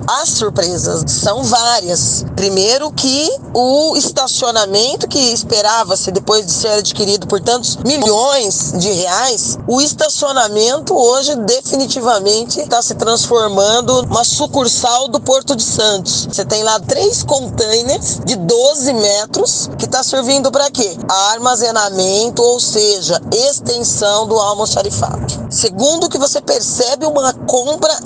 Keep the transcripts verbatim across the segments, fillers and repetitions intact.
As surpresas são várias. Primeiro que o estacionamento que esperava-se depois de ser adquirido por tantos milhões de reais, o estacionamento hoje definitivamente está se transformando numa sucursal do Porto de Santos. Você tem lá três containers de doze metros que está servindo para quê? Armazenamento, ou seja, extensão do almoxarifado. Segundo, que você percebe uma compra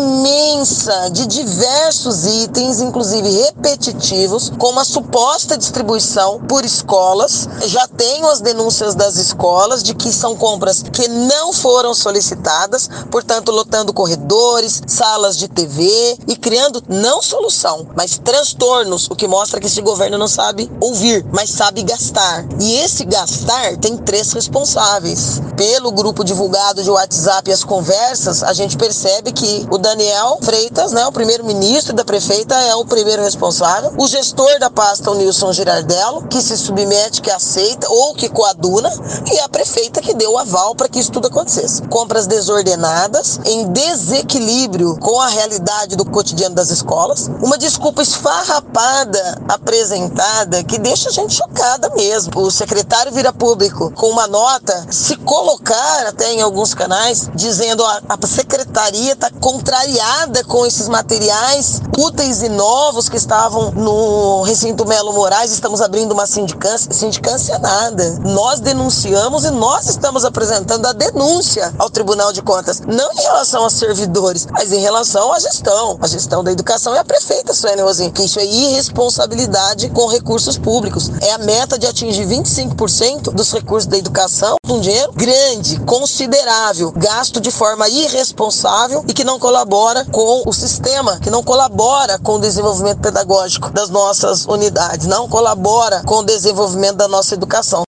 imensa de diversos itens, inclusive repetitivos, com uma suposta distribuição por escolas. Já tenho as denúncias das escolas de que são compras que não foram solicitadas, portanto lotando corredores, salas de T V e criando não solução, mas transtornos, o que mostra que esse governo não sabe ouvir, mas sabe gastar. E esse gastar tem três responsáveis. Pelo grupo divulgado de WhatsApp e as conversas, a gente percebe que o Daniel Freitas, né, o primeiro-ministro da prefeita, é o primeiro responsável. O gestor da pasta, o Nilson Girardello, que se submete, que aceita ou que coaduna, e a prefeita que deu o aval para que isso tudo acontecesse. Compras desordenadas, em desequilíbrio com a realidade do cotidiano das escolas. Uma desculpa esfarrapada apresentada que deixa a gente chocada mesmo. O secretário vira público com uma nota, se colocar até em alguns canais, dizendo a, a secretaria está contrariada com esses materiais úteis e novos que estavam no recinto Melo Moraes. Estamos abrindo uma sindicância. Sindicância nada. Nós denunciamos e nós estamos apresentando a denúncia ao Tribunal de Contas, não em relação aos servidores, mas em relação à gestão. A gestão da educação é a prefeita Suene Rosim, que isso é irresponsabilidade com recursos públicos. É a meta de atingir vinte e cinco por cento dos recursos da educação, um dinheiro grande, considerável, gasto de forma irresponsável e que não colabora com o sistema, que não colabora com o desenvolvimento pedagógico das nossas unidades, não colabora com o desenvolvimento da nossa educação.